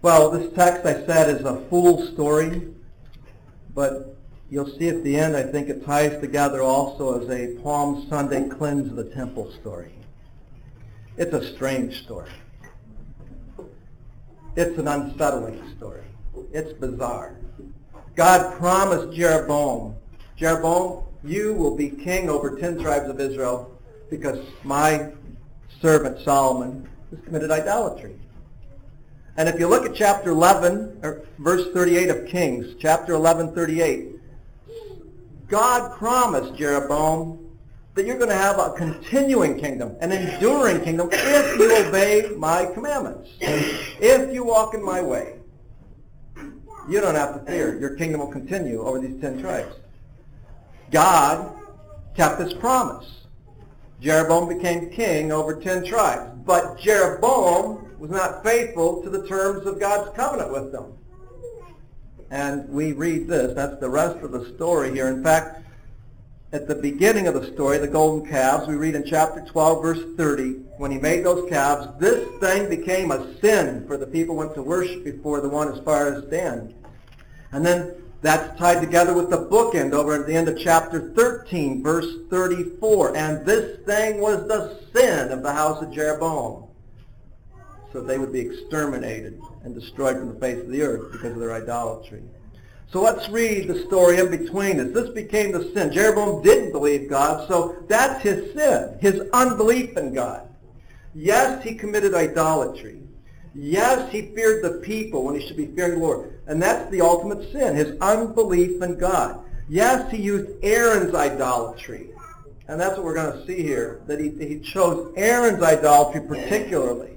Well, this text, I said, is a full story, but you'll see at the end, I think it ties together also as a Palm Sunday cleanse of the temple story. It's a strange story. It's an unsettling story. It's bizarre. God promised Jeroboam, you will be king over 10 tribes of Israel because my servant Solomon has committed idolatry. And if you look at chapter 11, or verse 38 of Kings, chapter 11, 38, God promised Jeroboam that you're going to have a continuing kingdom, an enduring kingdom, if you obey my commandments. If you walk in my way, you don't have to fear. Your kingdom will continue over these 10 tribes. God kept his promise. Jeroboam became king over 10 tribes. But Jeroboam was not faithful to the terms of God's covenant with them. And we read this. That's the rest of the story here. In fact, at the beginning of the story, the golden calves, we read in chapter 12, verse 30, when he made those calves, this thing became a sin, for the people went to worship before the one as far as Dan. And then that's tied together with the bookend over at the end of chapter 13, verse 34. And this thing was the sin of the house of Jeroboam. So they would be exterminated and destroyed from the face of the earth because of their idolatry. So let's read the story in between this. This became the sin. Jeroboam didn't believe God, so that's his sin, his unbelief in God. Yes, he committed idolatry. Yes, he feared the people when he should be fearing the Lord. And that's the ultimate sin, his unbelief in God. Yes, he used Aaron's idolatry. And that's what we're going to see here, that he chose Aaron's idolatry particularly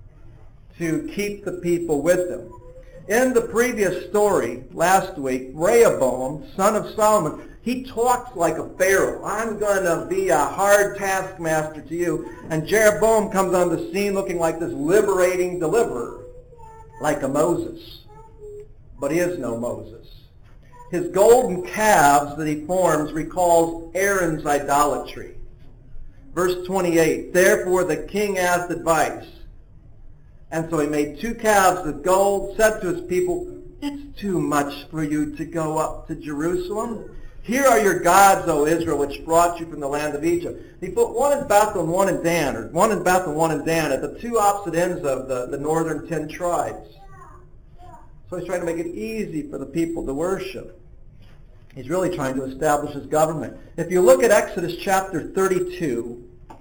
to keep the people with him. In the previous story, last week, Rehoboam, son of Solomon, he talks like a pharaoh. I'm going to be a hard taskmaster to you. And Jeroboam comes on the scene looking like this liberating deliverer, like a Moses. But he is no Moses. His golden calves that he forms recalls Aaron's idolatry. Verse 28, therefore the king asked advice. And so he made 2 calves of gold, said to his people, it's too much for you to go up to Jerusalem. Here are your gods, O Israel, which brought you from the land of Egypt. He put one in Bethel and one in Dan, or one in Bethel and one in Dan, at the 2 opposite ends of the northern 10 tribes. So he's trying to make it easy for the people to worship. He's really trying to establish his government. If you look at Exodus chapter 32,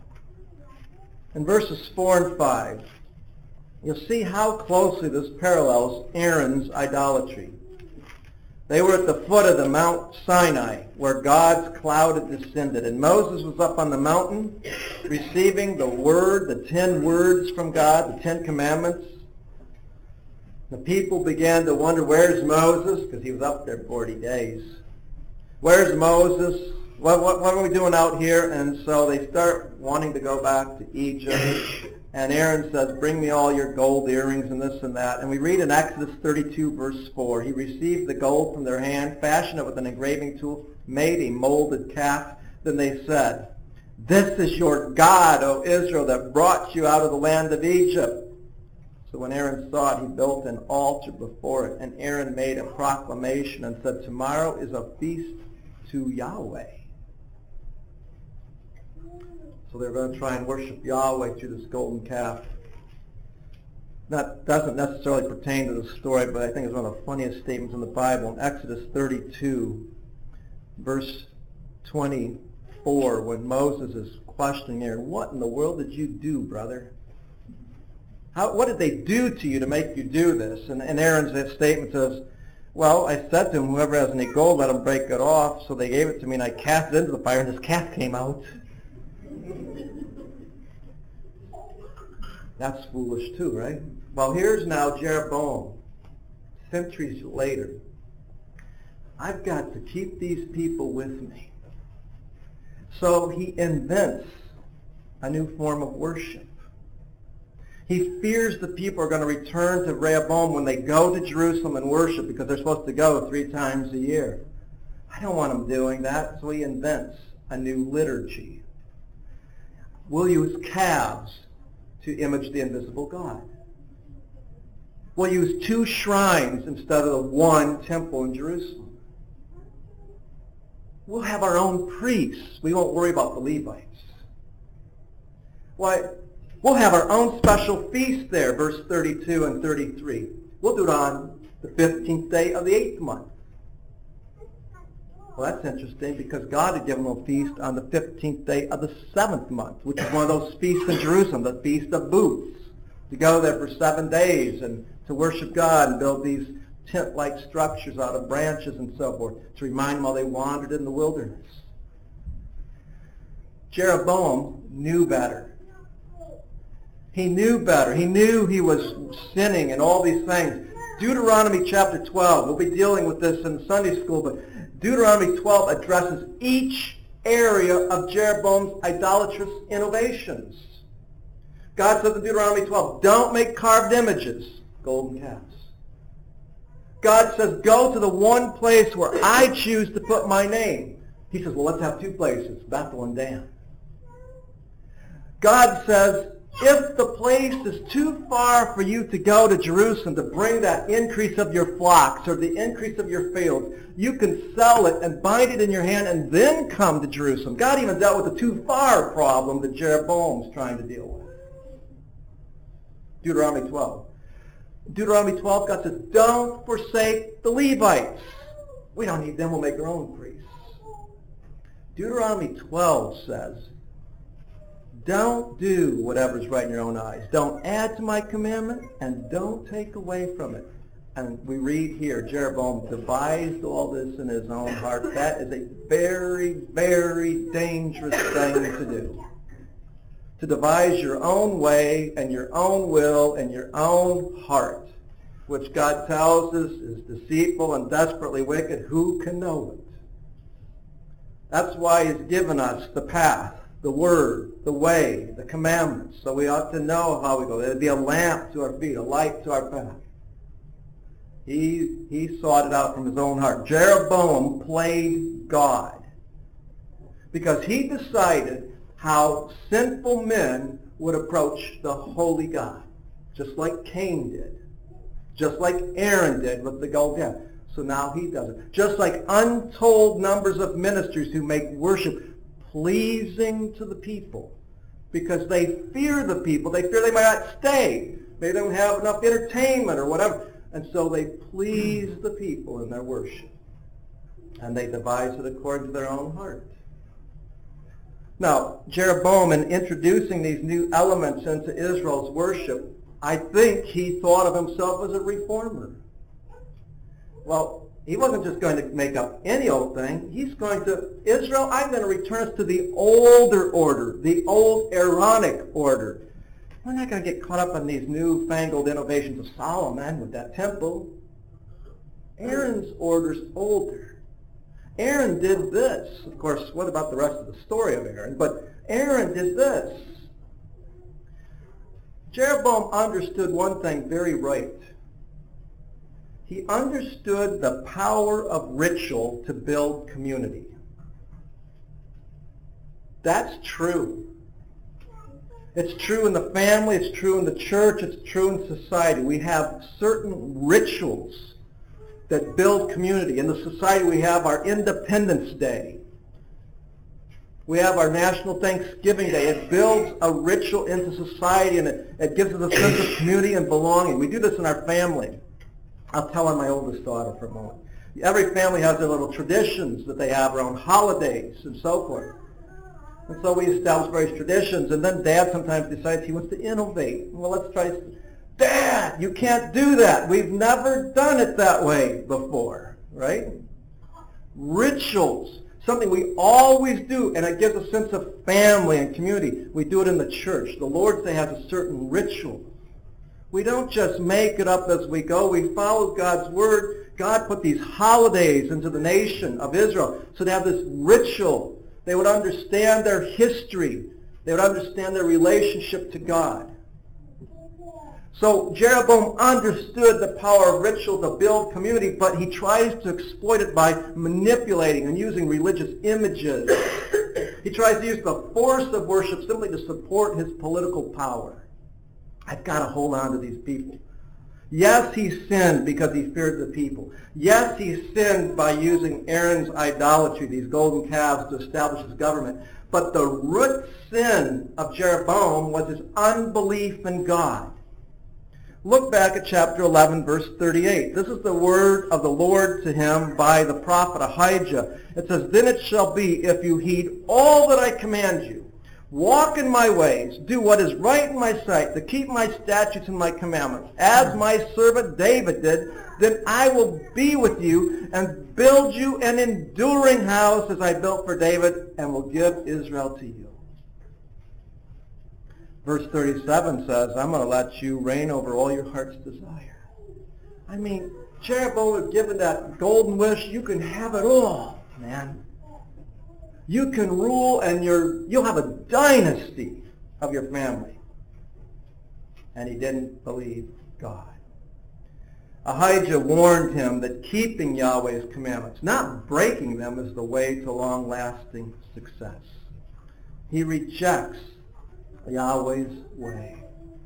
in verses 4 and 5, you'll see how closely this parallels Aaron's idolatry. They were at the foot of the Mount Sinai, where God's cloud had descended. And Moses was up on the mountain, receiving the word, the 10 words from God, the 10 commandments. The people began to wonder, where's Moses? Because he was up there 40 days. Where's Moses? What are we doing out here? And so they start wanting to go back to Egypt. And Aaron says, bring me all your gold earrings and this and that. And we read in Exodus 32, verse 4, he received the gold from their hand, fashioned it with an engraving tool, made a molded calf. Then they said, this is your God, O Israel, that brought you out of the land of Egypt. So when Aaron saw it, he built an altar before it. And Aaron made a proclamation and said, tomorrow is a feast to Yahweh. So they're going to try and worship Yahweh through this golden calf. That doesn't necessarily pertain to the story, but I think it's one of the funniest statements in the Bible. In Exodus 32, verse 24, when Moses is questioning Aaron, what in the world did you do, brother? What did they do to you to make you do this? And Aaron's statement says, well, I said to him, whoever has any gold, let him break it off. So they gave it to me, and I cast it into the fire, and this calf came out. That's foolish too, right? Well, here's now Jeroboam, centuries later. I've got to keep these people with me. So he invents a new form of worship. He fears the people are going to return to Rehoboam when they go to Jerusalem and worship, because they're supposed to go 3 times a year. I don't want them doing that, so he invents a new liturgy. We'll use calves to image the invisible God. We'll use 2 shrines instead of the 1 temple in Jerusalem. We'll have our own priests. We won't worry about the Levites. Why? We'll have our own special feast there, verse 32 and 33. We'll do it on the 15th day of the 8th month. Well, that's interesting because God had given them a feast on the 15th day of the 7th month, which is one of those feasts in Jerusalem, the Feast of Booths, to go there for 7 days and to worship God and build these tent-like structures out of branches and so forth to remind them how they wandered in the wilderness. Jeroboam knew better. He knew better. He knew he was sinning and all these things. Deuteronomy chapter 12, we'll be dealing with this in Sunday school, but Deuteronomy 12 addresses each area of Jeroboam's idolatrous innovations. God says in Deuteronomy 12, don't make carved images, golden calves. God says, go to the one place where I choose to put my name. He says, well, let's have 2 places, Bethel and Dan. God says, if the place is too far for you to go to Jerusalem to bring that increase of your flocks or the increase of your fields, you can sell it and bind it in your hand and then come to Jerusalem. God even dealt with the too far problem that Jeroboam's trying to deal with. Deuteronomy 12. Deuteronomy 12, God says, don't forsake the Levites. We don't need them. We'll make our own priests. Deuteronomy 12 says, don't do whatever's right in your own eyes. Don't add to my commandment, and don't take away from it. And we read here, Jeroboam devised all this in his own heart. That is a very, very dangerous thing to do. To devise your own way and your own will and your own heart, which God tells us is deceitful and desperately wicked. Who can know it? That's why he's given us the path, the word, the way, the commandments. So we ought to know how we go. It would be a lamp to our feet, a light to our path. He sought it out from his own heart. Jeroboam played God because he decided how sinful men would approach the holy God, just like Cain did, just like Aaron did with the golden calf. So now he does it. Just like untold numbers of ministers who make worship pleasing to the people because they fear the people. They fear they might not stay. They don't have enough entertainment or whatever. And so they please the people in their worship. And they devise it according to their own heart. Now, Jeroboam, in introducing these new elements into Israel's worship, I think he thought of himself as a reformer. Well, he wasn't just going to make up any old thing. He's going to, Israel, I'm going to return us to the older order, the old Aaronic order. We're not going to get caught up in these newfangled innovations of Solomon with that temple. Aaron's order's older. Aaron did this. Of course, what about the rest of the story of Aaron? But Aaron did this. Jeroboam understood one thing very right. He understood the power of ritual to build community. That's true. It's true in the family, it's true in the church, it's true in society. We have certain rituals that build community. In the society we have our Independence Day. We have our National Thanksgiving Day. It builds a ritual into society and it gives us a sense of community and belonging. We do this in our family. I'll tell on my oldest daughter for a moment. Every family has their little traditions that they have around holidays and so forth. And so we establish various traditions, and then Dad sometimes decides he wants to innovate. Well, let's try. Dad, you can't do that. We've never done it that way before, right? Rituals, something we always do, and it gives a sense of family and community. We do it in the church. The Lord's Day has a certain ritual. We don't just make it up as we go. We follow God's Word. God put these holidays into the nation of Israel so they have this ritual. They would understand their history. They would understand their relationship to God. So Jeroboam understood the power of ritual to build community, but he tries to exploit it by manipulating and using religious images. He tries to use the force of worship simply to support his political power. I've got to hold on to these people. Yes, he sinned because he feared the people. Yes, he sinned by using Aaron's idolatry, these golden calves, to establish his government. But the root sin of Jeroboam was his unbelief in God. Look back at chapter 11, verse 38. This is the word of the Lord to him by the prophet Ahijah. It says, "Then it shall be, if you heed all that I command you, walk in my ways, do what is right in my sight, to keep my statutes and my commandments, as my servant David did, then I will be with you and build you an enduring house as I built for David, and will give Israel to you." Verse 37 says, "I'm going to let you reign over all your heart's desire." I mean, Jeroboam was given that golden wish. You can have it all, man. You can rule, and you'll have a dynasty of your family. And he didn't believe God. Ahijah warned him that keeping Yahweh's commandments, not breaking them, is the way to long-lasting success. He rejects Yahweh's way.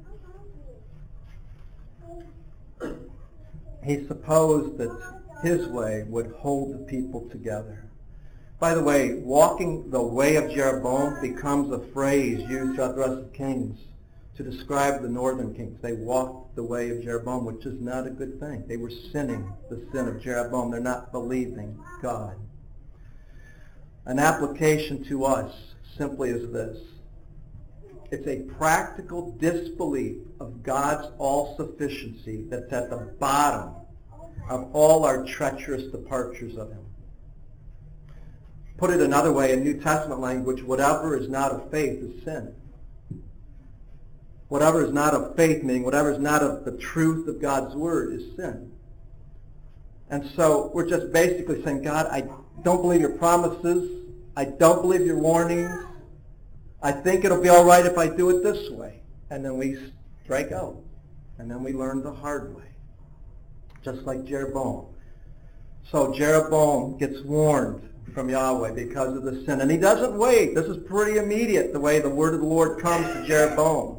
He supposed that his way would hold the people together. By the way, walking the way of Jeroboam becomes a phrase used throughout the rest of Kings to describe the northern kings. They walked the way of Jeroboam, which is not a good thing. They were sinning the sin of Jeroboam. They're not believing God. An application to us simply is this. It's a practical disbelief of God's all-sufficiency that's at the bottom of all our treacherous departures of him. Put it another way, in New Testament language, whatever is not of faith is sin. Whatever is not of faith, meaning whatever is not of the truth of God's word, is sin. And so we're just basically saying, God, I don't believe your promises. I don't believe your warnings. I think it'll be all right if I do it this way. And then we strike out. And then we learn the hard way. Just like Jeroboam. So Jeroboam gets warned from Yahweh because of the sin. And he doesn't wait. This is pretty immediate, the way the word of the Lord comes to Jeroboam.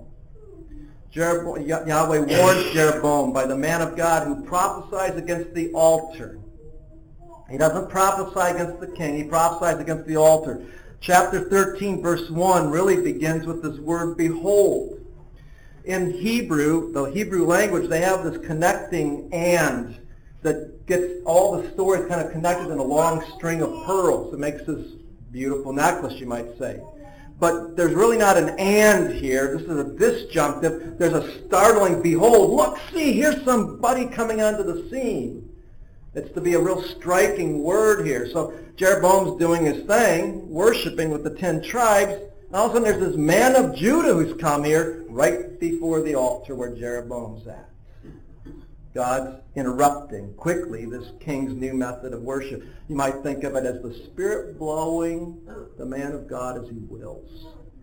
Yahweh warns Jeroboam by the man of God who prophesies against the altar. He doesn't prophesy against the king. He prophesies against the altar. Chapter 13, verse 1 really begins with this word, behold. In Hebrew, the Hebrew language, they have this connecting and that gets all the stories kind of connected in a long string of pearls. It makes this beautiful necklace, you might say. But there's really not an and here. This is a disjunctive. There's a startling behold. Look, see, here's somebody coming onto the scene. It's to be a real striking word here. So Jeroboam's doing his thing, worshiping with the 10 tribes. And all of a sudden there's this man of Judah who's come here right before the altar where Jeroboam's at. God's interrupting quickly this king's new method of worship. You might think of it as the Spirit blowing the man of God as he wills.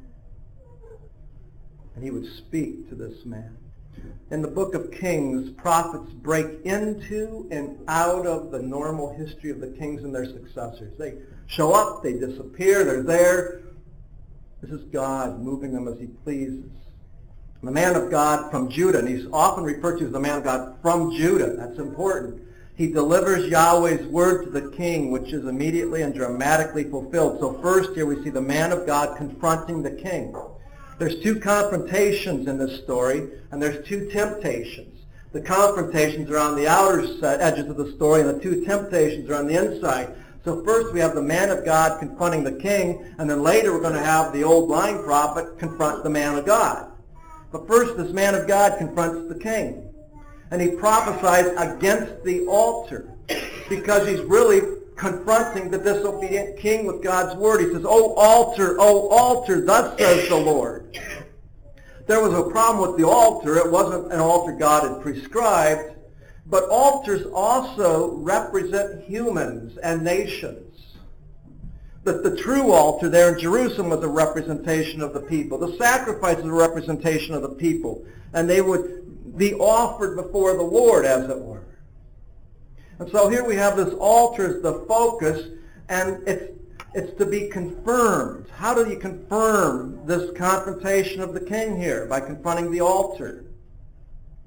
And he would speak to this man. In the book of Kings, prophets break into and out of the normal history of the kings and their successors. They show up, they disappear, they're there. This is God moving them as he pleases. The man of God from Judah, and he's often referred to as the man of God from Judah. That's important. He delivers Yahweh's word to the king, which is immediately and dramatically fulfilled. So first here we see the man of God confronting the king. There's 2 confrontations in this story, and there's 2 temptations. The confrontations are on the outer edges of the story, and the 2 temptations are on the inside. So first we have the man of God confronting the king, and then later we're going to have the old blind prophet confront the man of God. But first, this man of God confronts the king. And he prophesies against the altar because he's really confronting the disobedient king with God's word. He says, O altar, thus says the Lord. There was a problem with the altar. It wasn't an altar God had prescribed. But altars also represent humans and nations. The true altar there in Jerusalem was a representation of the people. The sacrifice was a representation of the people. And they would be offered before the Lord, as it were. And so here we have this altar as the focus, and it's to be confirmed. How do you confirm this confrontation of the king here? By confronting the altar.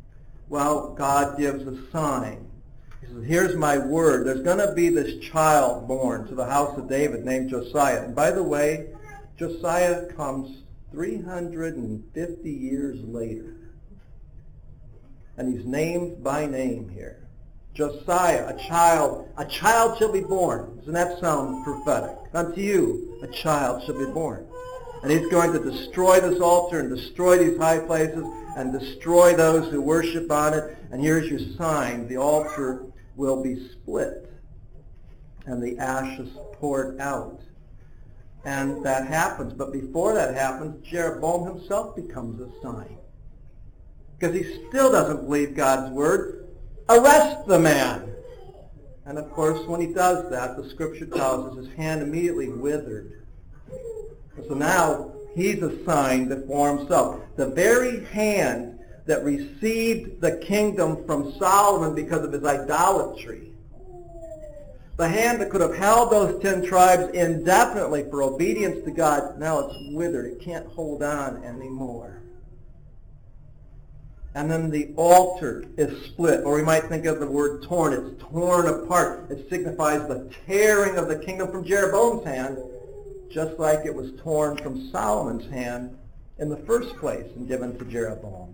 Well, God gives a sign. He says, here's my word. There's going to be this child born to the house of David named Josiah. And by the way, Josiah comes 350 years later. And he's named by name here. Josiah, a child shall be born. Doesn't that sound prophetic? Unto you, a child shall be born. And he's going to destroy this altar and destroy these high places and destroy those who worship on it. And here's your sign. The altar will be split and the ashes poured out. And that happens. But before that happens, Jeroboam himself becomes a sign. Because he still doesn't believe God's word. Arrest the man. And of course, when he does that, the scripture tells us his hand immediately withered. So now he's assigned for himself. The very hand that received the kingdom from Solomon because of his idolatry, the hand that could have held those 10 tribes indefinitely for obedience to God, now it's withered. It can't hold on anymore. And then the altar is split, or we might think of the word torn. It's torn apart. It signifies the tearing of the kingdom from Jeroboam's hand, just like it was torn from Solomon's hand in the first place and given to Jeroboam.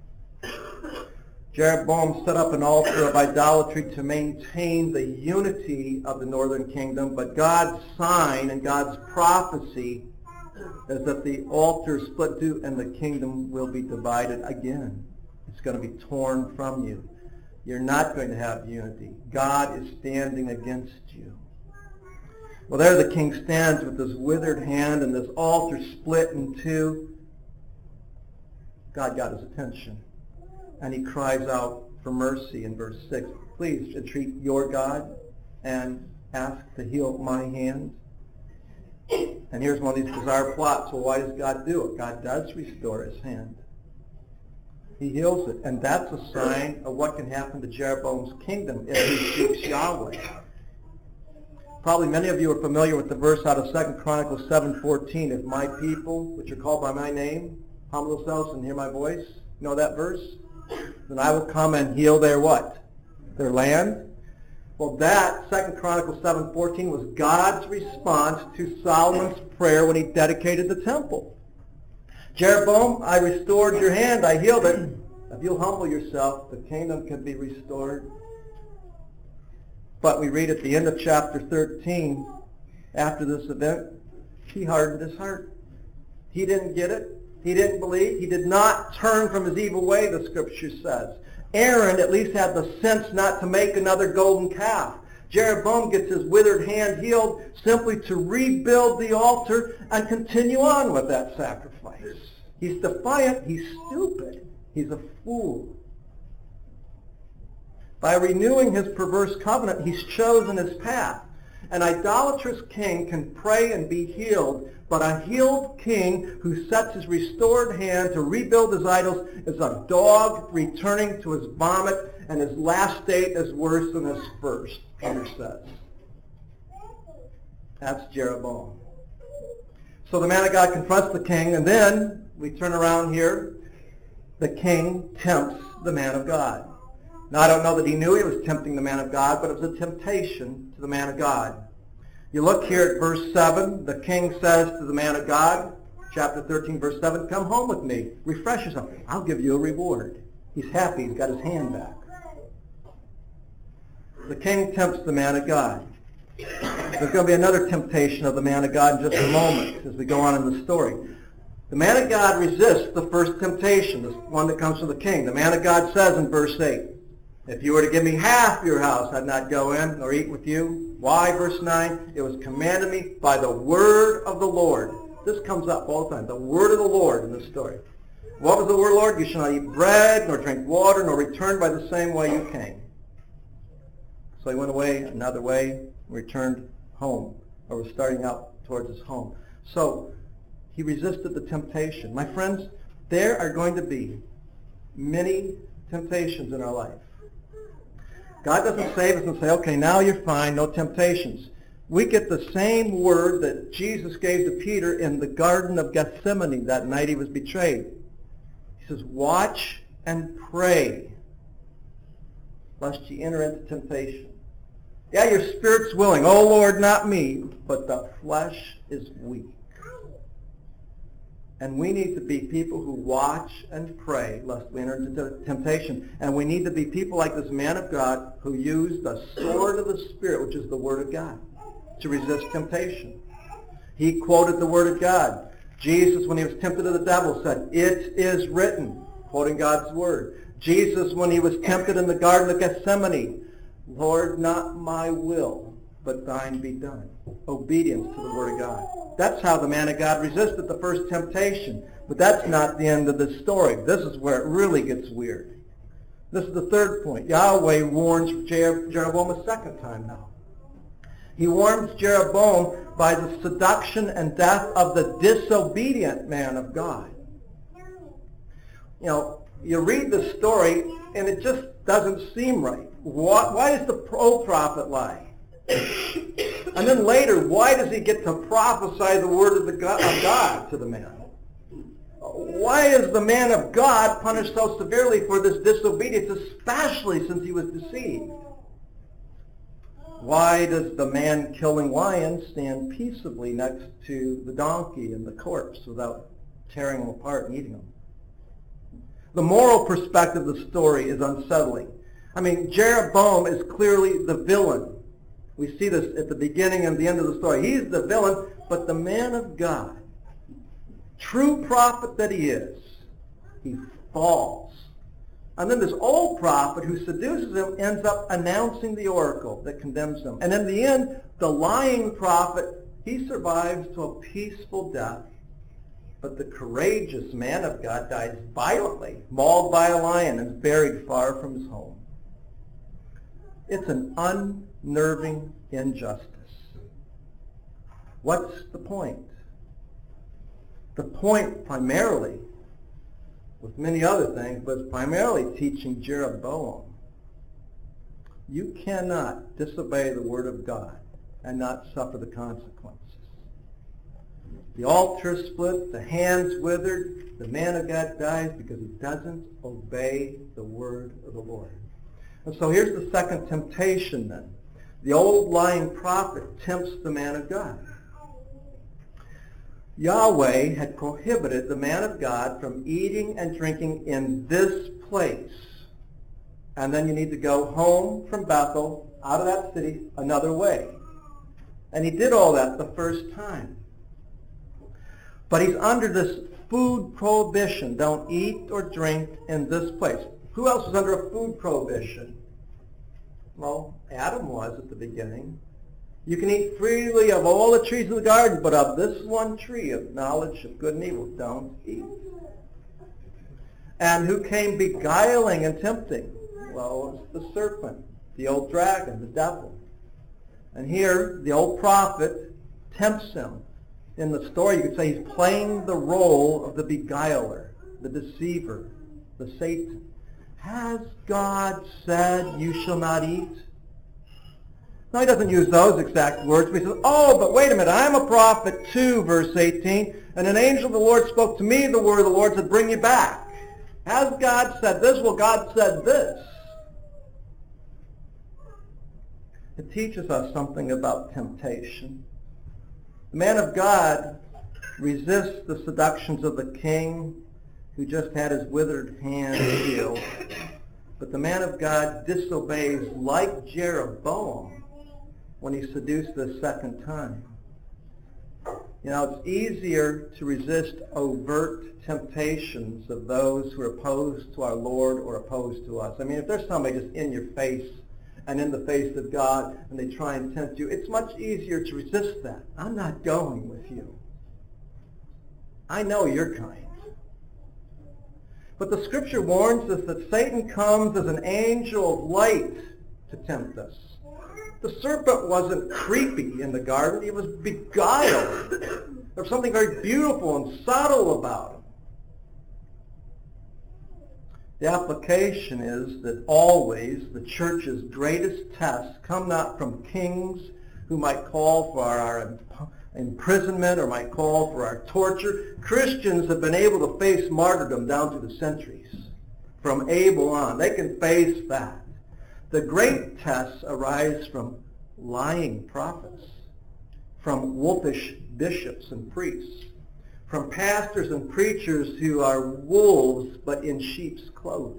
Jeroboam set up an altar of idolatry to maintain the unity of the northern kingdom, but God's sign and God's prophecy is that the altar is split too and the kingdom will be divided again. It's going to be torn from you. You're not going to have unity. God is standing against you. Well, there the king stands with this withered hand and this altar split in two. God got his attention. And he cries out for mercy in verse 6. Please entreat your God and ask to heal my hand. And here's one of these bizarre plots. Well, why does God do it? God does restore his hand. He heals it. And that's a sign of what can happen to Jeroboam's kingdom if he seeks Yahweh. Probably many of you are familiar with the verse out of 2 Chronicles 7:14. If my people, which are called by my name, humble themselves and hear my voice. You know that verse? Then I will come and heal their what? Their land. Well, that 2 Chronicles 7:14 was God's response to Solomon's prayer when he dedicated the temple. Jeroboam, I restored your hand, I healed it. If you'll humble yourself, the kingdom can be restored. But we read at the end of chapter 13, after this event, he hardened his heart. He didn't get it. He didn't believe. He did not turn from his evil way, the scripture says. Aaron at least had the sense not to make another golden calf. Jeroboam gets his withered hand healed simply to rebuild the altar and continue on with that sacrifice. He's defiant. He's stupid. He's a fool. By renewing his perverse covenant, he's chosen his path. An idolatrous king can pray and be healed, but a healed king who sets his restored hand to rebuild his idols is a dog returning to his vomit, and his last state is worse than his first, Peter says. That's Jeroboam. So the man of God confronts the king, and then we turn around here. The king tempts the man of God. Now, I don't know that he knew he was tempting the man of God, but it was a temptation to the man of God. You look here at verse 7. The king says to the man of God, chapter 13, verse 7, come home with me. Refresh yourself. I'll give you a reward. He's happy. He's got his hand back. The king tempts the man of God. There's going to be another temptation of the man of God in just a moment as we go on in the story. The man of God resists the first temptation, the one that comes from the king. The man of God says in verse 8, if you were to give me half your house, I'd not go in nor eat with you. Why? Verse 9, it was commanded me by the word of the Lord. This comes up all the time, the word of the Lord in this story. What was the word of the Lord? You shall not eat bread, nor drink water, nor return by the same way you came. So he went away another way, returned home, or was starting out towards his home. So he resisted the temptation. My friends, there are going to be many temptations in our life. God doesn't save us and say, okay, now you're fine, no temptations. We get the same word that Jesus gave to Peter in the Garden of Gethsemane that night he was betrayed. He says, watch and pray lest ye enter into temptation. Yeah, your spirit's willing. Oh, Lord, not me. But the flesh is weak. And we need to be people who watch and pray lest we enter into temptation. And we need to be people like this man of God who used the sword of the Spirit, which is the Word of God, to resist temptation. He quoted the Word of God. Jesus, when he was tempted of the devil, said, "It is written," quoting God's Word. Jesus, when he was tempted in the Garden of Gethsemane, "Lord, not my will, but thine be done." Obedience to the Word of God. That's how the man of God resisted the first temptation. But that's not the end of the story. This is where it really gets weird. This is the third point. Yahweh warns Jeroboam a second time now. He warns Jeroboam by the seduction and death of the disobedient man of God. You know, you read the story and it just doesn't seem right. Why does the old prophet lie? And then later, why does he get to prophesy the word of God to the man? Why is the man of God punished so severely for this disobedience, especially since he was deceived? Why does the man killing lions stand peaceably next to the donkey and the corpse without tearing them apart and eating them? The moral perspective of the story is unsettling. I mean, Jeroboam is clearly the villain. We see this at the beginning and the end of the story. He's the villain, but the man of God, true prophet that he is, he falls. And then this old prophet who seduces him ends up announcing the oracle that condemns him. And in the end, the lying prophet, he survives to a peaceful death. But the courageous man of God dies violently, mauled by a lion and buried far from his home. It's an unnerving injustice. What's the point? The point primarily, with many other things, but primarily teaching Jeroboam, you cannot disobey the word of God and not suffer the consequences. The altar split, the hands withered, the man of God dies because he doesn't obey the word of the Lord. And so here's the second temptation then. The old lying prophet tempts the man of God. Yahweh had prohibited the man of God from eating and drinking in this place. And then you need to go home from Bethel, out of that city, another way. And he did all that the first time. But he's under this food prohibition. Don't eat or drink in this place. Who else was under a food prohibition? Well, Adam was at the beginning. You can eat freely of all the trees of the garden, but of this one tree of knowledge of good and evil, don't eat. And who came beguiling and tempting? Well, it was the serpent, the old dragon, the devil. And here, the old prophet tempts him. In the story, you could say he's playing the role of the beguiler, the deceiver, the Satan. Has God said you shall not eat? No, he doesn't use those exact words, but he says, oh, but wait a minute, I'm a prophet too, verse 18, and an angel of the Lord spoke to me the word of the Lord said, bring you back. Has God said this? Well, God said this. It teaches us something about temptation. The man of God resists the seductions of the king who just had his withered hand healed. But the man of God disobeys like Jeroboam when he seduced the second time. You know, it's easier to resist overt temptations of those who are opposed to our Lord or opposed to us. I mean, if there's somebody just in your face and in the face of God and they try and tempt you, it's much easier to resist that. I'm not going with you. I know your kind. But the scripture warns us that Satan comes as an angel of light to tempt us. The serpent wasn't creepy in the garden. He was beguiled. There was something very beautiful and subtle about him. The application is that always the church's greatest tests come not from kings who might call for our imprisonment or might call for our torture. Christians have been able to face martyrdom down through the centuries. From Abel on, they can face that. The great tests arise from lying prophets, from wolfish bishops and priests, from pastors and preachers who are wolves but in sheep's clothing.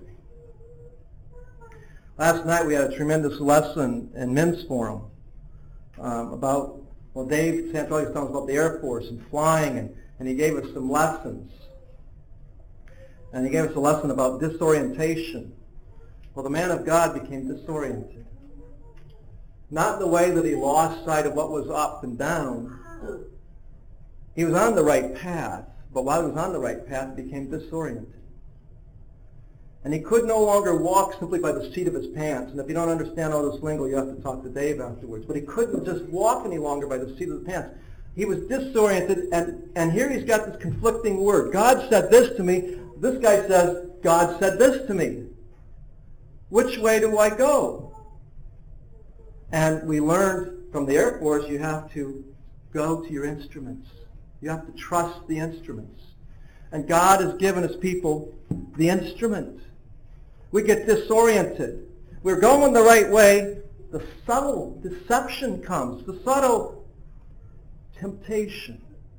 Last night we had a tremendous lesson in Men's Forum about, Dave Santorelli was telling us about the Air Force and flying, and he gave us some lessons. And he gave us a lesson about disorientation. Well, the man of God became disoriented. Not in the way that he lost sight of what was up and down. He was on the right path, but while he was on the right path, he became disoriented. And he could no longer walk simply by the seat of his pants. And if you don't understand all this lingo, you have to talk to Dave afterwards. But he couldn't just walk any longer by the seat of the pants. He was disoriented, and here he's got this conflicting word. God said this to me. This guy says, God said this to me. Which way do I go? And we learned from the Air Force, you have to go to your instruments. You have to trust the instruments. And God has given his people the instrument. We get disoriented. We're going the right way. The subtle deception comes. The subtle temptation.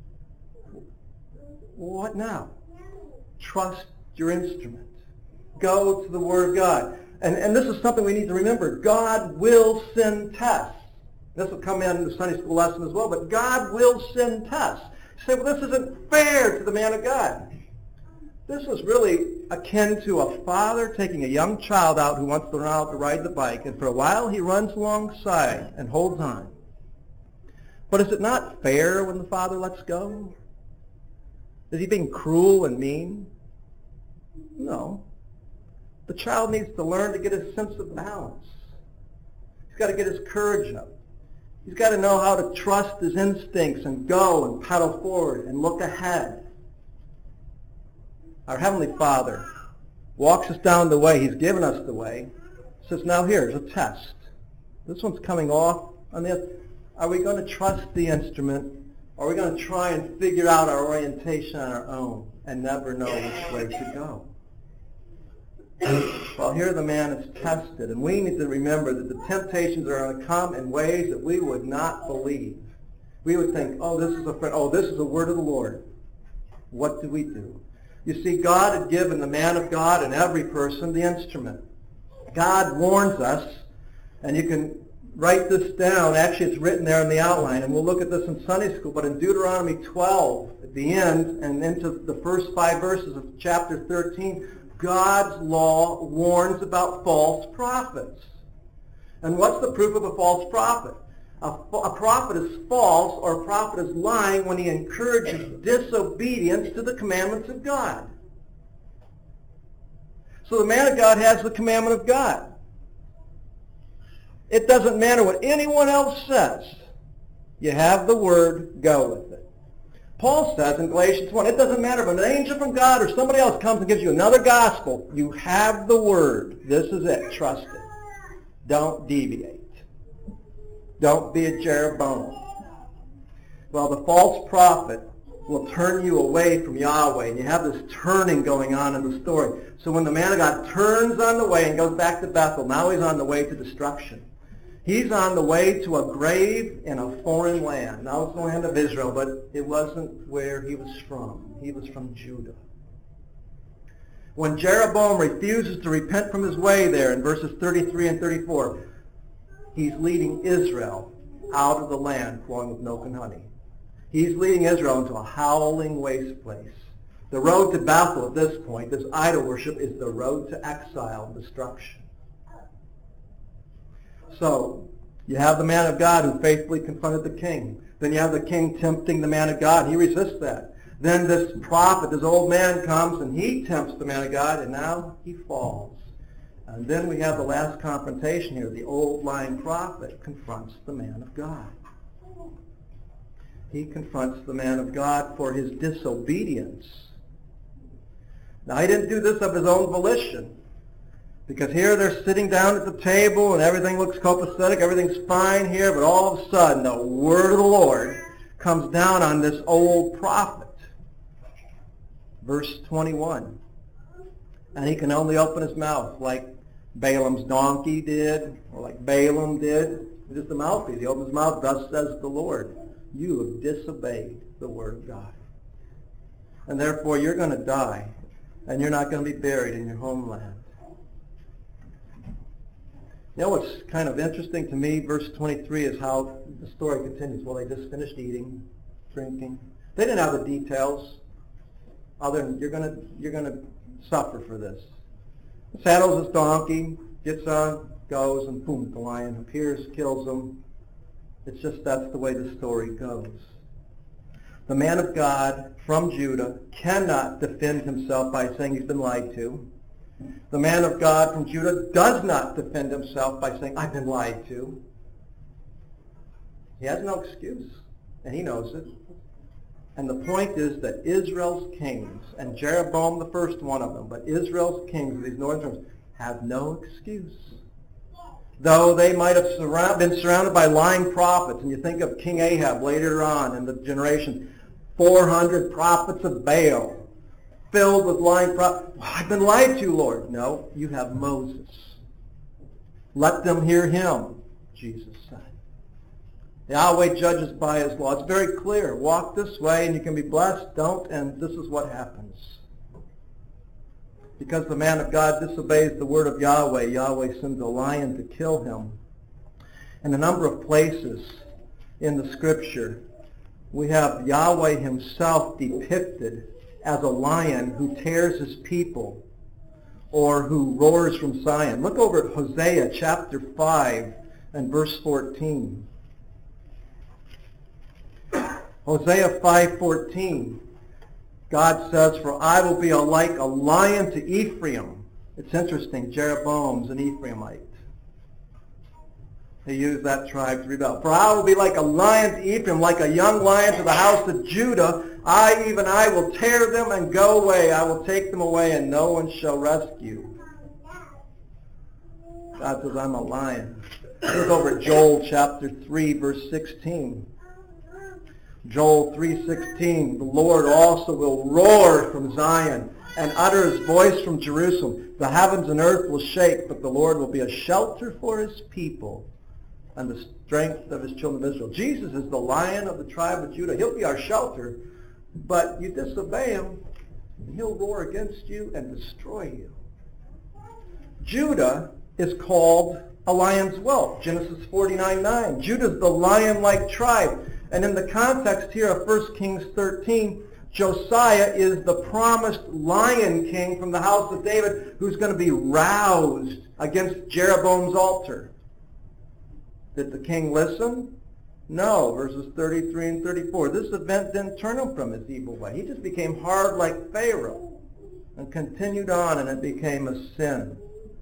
What now? Trust your instrument. Go to the Word of God. And this is something we need to remember. God will send tests. This will come in the Sunday school lesson as well, but God will send tests. You say, well, this isn't fair to the man of God. This is really akin to a father taking a young child out who wants to learn how to ride the bike, and for a while he runs alongside and holds on. But is it not fair when the father lets go? Is he being cruel and mean? No. The child needs to learn to get his sense of balance. He's got to get his courage up. He's got to know how to trust his instincts and go and pedal forward and look ahead. Our Heavenly Father walks us down the way. He's given us the way. Says, now here's a test. This one's coming off on the other. Are we going to trust the instrument, or are we going to try and figure out our orientation on our own and never know which way to go? Well, here the man is tested, and we need to remember that the temptations are going to come in ways that we would not believe. We would think, oh, this is a friend. Oh, this is a word of the Lord. What do we do? You see, God had given the man of God and every person the instrument. God warns us, and you can write this down. Actually, it's written there in the outline, and we'll look at this in Sunday school, but in Deuteronomy 12, at the end, and into the first 5 verses of chapter 13, God's law warns about false prophets. And what's the proof of a false prophet? A prophet is false, or a prophet is lying when he encourages disobedience to the commandments of God. So the man of God has the commandment of God. It doesn't matter what anyone else says. You have the Word, go with it. Paul says in Galatians 1, it doesn't matter if an angel from God or somebody else comes and gives you another gospel. You have the Word. This is it. Trust it. Don't deviate. Don't be a Jeroboam. Well, the false prophet will turn you away from Yahweh, and you have this turning going on in the story. So when the man of God turns on the way and goes back to Bethel, now he's on the way to destruction. He's on the way to a grave in a foreign land. Now it's the land of Israel, but it wasn't where he was from. He was from Judah. When Jeroboam refuses to repent from his way there in verses 33 and 34, he's leading Israel out of the land flowing with milk and honey. He's leading Israel into a howling waste place. The road to Bethel at this point, this idol worship, is the road to exile and destruction. So, you have the man of God who faithfully confronted the king. Then you have the king tempting the man of God. He resists that. Then this prophet, this old man, comes and he tempts the man of God, and now he falls. And then we have the last confrontation here. The old lying prophet confronts the man of God. He confronts the man of God for his disobedience. Now, he didn't do this of his own volition, because here they're sitting down at the table and everything looks copacetic, everything's fine here, but all of a sudden the word of the Lord comes down on this old prophet. Verse 21. And he can only open his mouth like Balaam's donkey did, or like Balaam did. He's just a mouthpiece. He opens his mouth, thus says the Lord. You have disobeyed the word of God. And therefore you're going to die, and you're not going to be buried in your homeland. You know what's kind of interesting to me, verse 23, is how the story continues. Well, they just finished eating, drinking. They didn't have the details other than you're going to suffer for this. Saddles his donkey, gets on, goes, and boom, the lion appears, kills him. It's just that's the way the story goes. The man of God from Judah cannot defend himself by saying he's been lied to. The man of God from Judah does not defend himself by saying, I've been lied to. He has no excuse, and he knows it. And the point is that Israel's kings, and Jeroboam the first one of them, but Israel's kings, these northern kings, have no excuse. Though they might have been surrounded by lying prophets, and you think of King Ahab later on in the generation, 400 prophets of Baal, filled with lying prophets. I've been lied to, Lord. No, you have Moses. Let them hear him, Jesus said. Yahweh judges by his law. It's very clear. Walk this way and you can be blessed. Don't, and this is what happens. Because the man of God disobeys the word of Yahweh, Yahweh sends a lion to kill him. In a number of places in the Scripture, we have Yahweh himself depicted as a lion who tears his people or who roars from Zion. Look over at Hosea chapter 5 and verse 14. Hosea 5:14. God says, for I will be like a lion to Ephraim. It's interesting, Jeroboam's an Ephraimite. He used that tribe to rebel. For I will be like a lion to Ephraim, like a young lion to the house of Judah. I will tear them and go away. I will take them away, and no one shall rescue. God says, I'm a lion. Look over at Joel chapter 3, verse 16. Joel 3:16, the Lord also will roar from Zion and utter his voice from Jerusalem. The heavens and earth will shake, but the Lord will be a shelter for his people and the strength of his children of Israel. Jesus is the Lion of the tribe of Judah. He'll be our shelter, but you disobey him, and he'll roar against you and destroy you. Judah is called a lion's whelp, Genesis 49:9. Judah's the lion-like tribe. And in the context here of 1 Kings 13, Josiah is the promised lion king from the house of David who's going to be roused against Jeroboam's altar. Did the king listen? No, verses 33 and 34. This event didn't turn him from his evil way. He just became hard like Pharaoh and continued on, and it became a sin.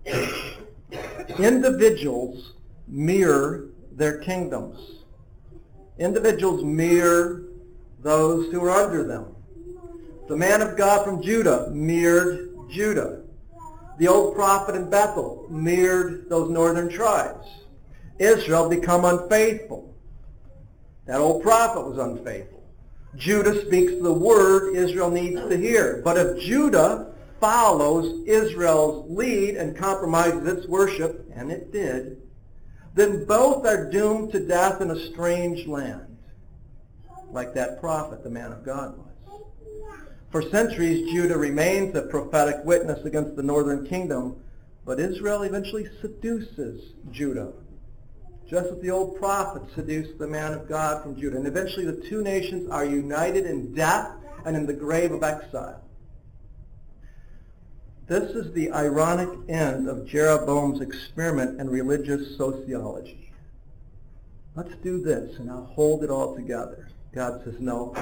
Individuals mirror their kingdoms. Individuals mirror those who are under them. The man of God from Judah mirrored Judah. The old prophet in Bethel mirrored those northern tribes. Israel become unfaithful. That old prophet was unfaithful. Judah speaks the word Israel needs to hear. But if Judah follows Israel's lead and compromises its worship, and it did, then both are doomed to death in a strange land, like that prophet, the man of God, was. For centuries, Judah remains a prophetic witness against the northern kingdom, but Israel eventually seduces Judah, just as the old prophet seduced the man of God from Judah. And eventually the two nations are united in death and in the grave of exile. This is the ironic end of Jeroboam's experiment in religious sociology. Let's do this and I'll hold it all together. God says, no.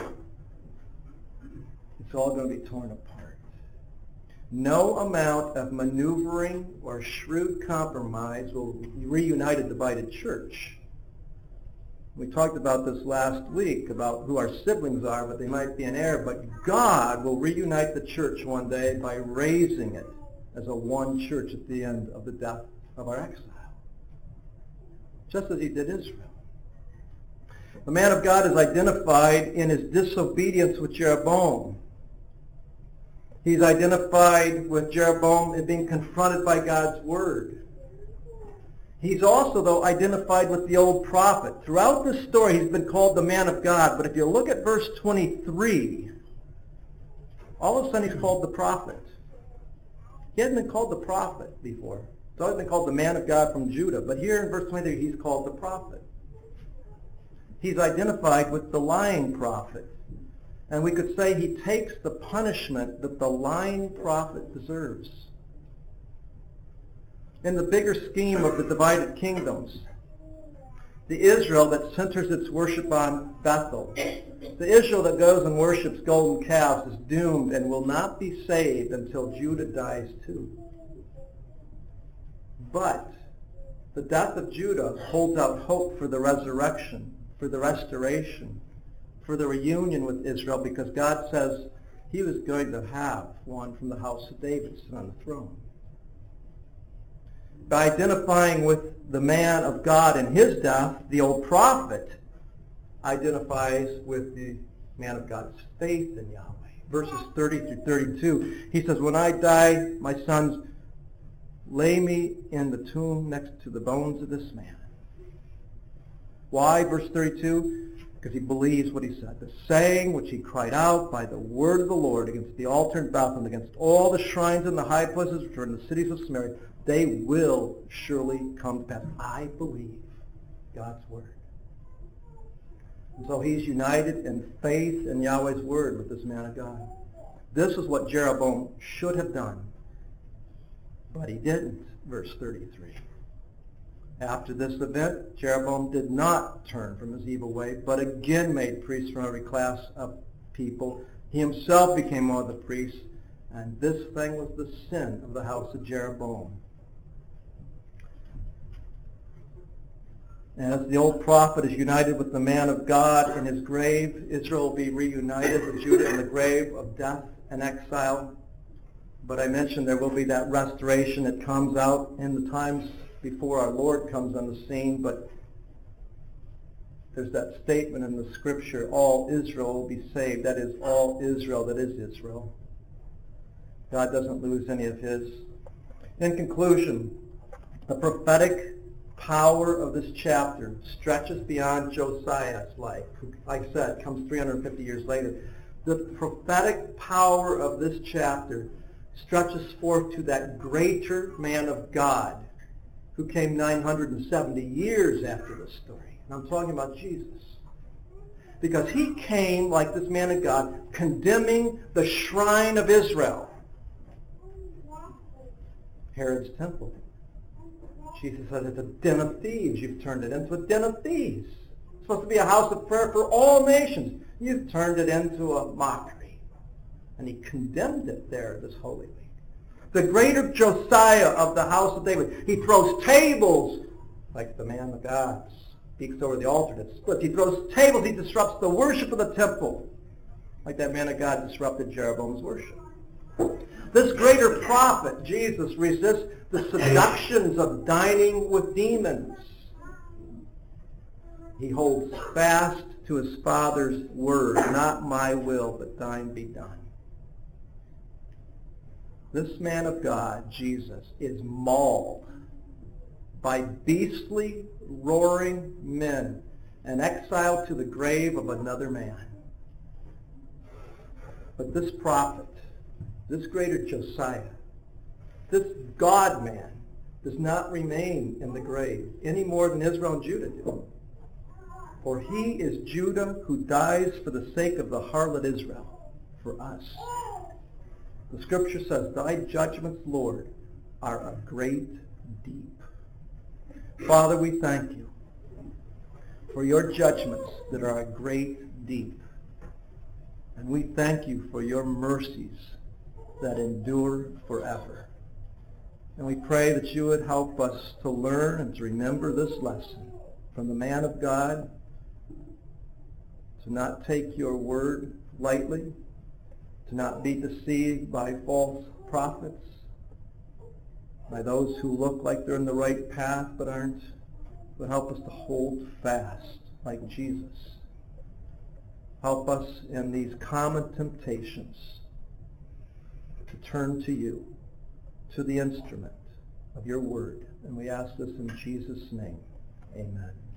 It's all going to be torn apart. No amount of maneuvering or shrewd compromise will reunite a divided church. We talked about this last week, about who our siblings are, but they might be in error. But God will reunite the church one day by raising it as a one church at the end of the death of our exile, just as he did Israel. The man of God is identified in his disobedience with Jeroboam. He's identified with Jeroboam as being confronted by God's word. He's also, though, identified with the old prophet. Throughout this story, he's been called the man of God. But if you look at verse 23, all of a sudden he's called the prophet. He hadn't been called the prophet before. He's always been called the man of God from Judah. But here in verse 23, he's called the prophet. He's identified with the lying prophet. And we could say he takes the punishment that the lying prophet deserves. In the bigger scheme of the divided kingdoms, the Israel that centers its worship on Bethel, the Israel that goes and worships golden calves is doomed and will not be saved until Judah dies too. But the death of Judah holds out hope for the resurrection, for the restoration, for the reunion with Israel, because God says he was going to have one from the house of David sit on the throne. By identifying with the man of God in his death, the old prophet identifies with the man of God's faith in Yahweh. Verses 30 through 32, he says, when I die, my sons, lay me in the tomb next to the bones of this man. Why? Verse 32, because he believes what he said. The saying which he cried out by the word of the Lord against the altar in Bethel and against all the shrines and the high places which are in the cities of Samaria, they will surely come to pass. I believe God's word. And so he's united in faith in Yahweh's word with this man of God. This is what Jeroboam should have done, but he didn't. Verse 33. After this event, Jeroboam did not turn from his evil way, but again made priests from every class of people. He himself became one of the priests, and this thing was the sin of the house of Jeroboam. As the old prophet is united with the man of God in his grave, Israel will be reunited with Judah in the grave of death and exile. But I mentioned there will be that restoration that comes out in the times before our Lord comes on the scene. But there's that statement in the scripture, all Israel will be saved. That is, all Israel that is Israel. God doesn't lose any of his. In conclusion, the prophetic power of this chapter stretches beyond Josiah's life, who, like I said, comes 350 years later. The prophetic power of this chapter stretches forth to that greater man of God who came 970 years after this story. And I'm talking about Jesus. Because he came, like this man of God, condemning the shrine of Israel, Herod's temple. Jesus said, it's a den of thieves. You've turned it into a den of thieves. It's supposed to be a house of prayer for all nations. You've turned it into a mockery. And he condemned it there this Holy Week. The greater Josiah of the house of David, he throws tables, like the man of God speaks over the altar that splits. He throws tables. He disrupts the worship of the temple, like that man of God disrupted Jeroboam's worship. This greater prophet, Jesus, resists the seductions of dining with demons. He holds fast to his Father's word, not my will, but thine be done. This man of God, Jesus, is mauled by beastly, roaring men and exiled to the grave of another man. But this prophet, this greater Josiah, this God-man, does not remain in the grave any more than Israel and Judah do. For he is Judah who dies for the sake of the harlot Israel, for us. The scripture says, thy judgments, Lord, are a great deep. Father, we thank you for your judgments that are a great deep. And we thank you for your mercies that endure forever. And we pray that you would help us to learn and to remember this lesson from the man of God, to not take your word lightly, to not be deceived by false prophets, by those who look like they're in the right path but aren't, but help us to hold fast like Jesus. Help us in these common temptations to turn to you, to the instrument of your word. And we ask this in Jesus' name. Amen.